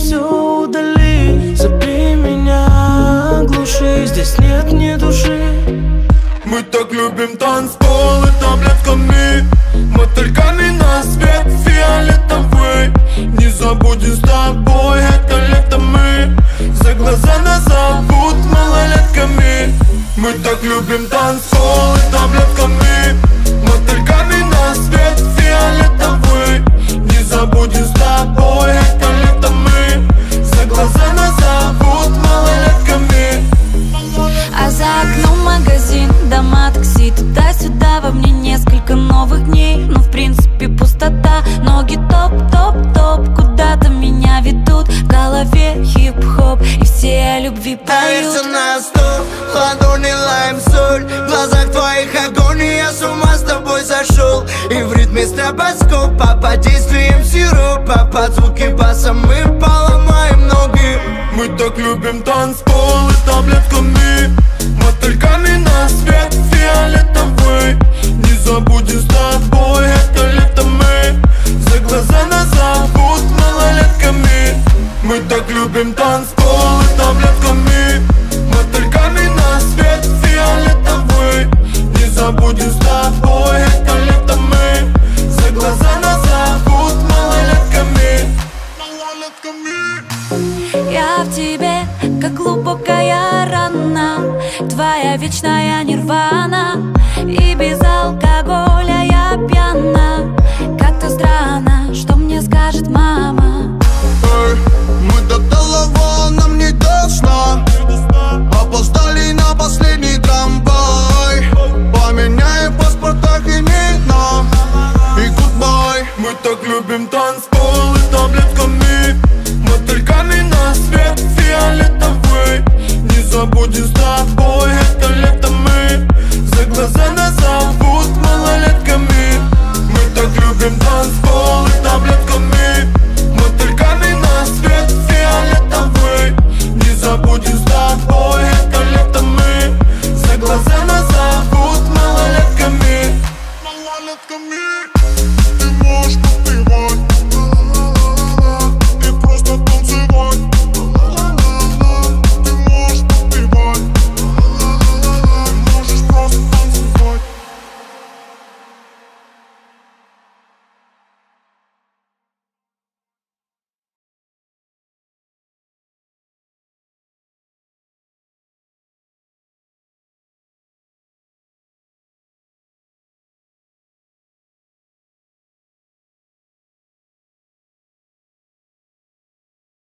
все удали. Забей меня, глуши, здесь нет ни души. Мы так любим танцполы таблетками, мотыльками на свет фиолетовый. Не забудем с тобой это лето мы, за глаза нас зовут малолетками. Мы так любим танцполы таблетками, мотыльками на свет фиолетовый. Не забудем с тобой это лето мы, за глаза нас зовут малолетками. А за окном магазин, дома, такси, туда-сюда. Во мне несколько новых дней, но в принципе пустота. Ноги топ-топ-топ, куда-то меня ведут. В голове хип-хоп, и все о любви поют. Все на стол, в ладони лайм соль. В глазах твоих огонь, и я с ума с тобой сошел. И в ритме стробоскопа, под действием сиропа, под звуки баса мы поломаем ноги. Мы так любим танцполы таблетками, мотыльками на свет фиолетовый. Не забудем с тобой это лето мы, за глаза нас зовут малолетками. Мы так любим танцполы таблетками, мотыльками на свет фиолетовый. Не забудем с тобой это лето мы, за глаза нас зовут малолетками. Я в тебе, как глубокая рана, твоя вечная нирвана.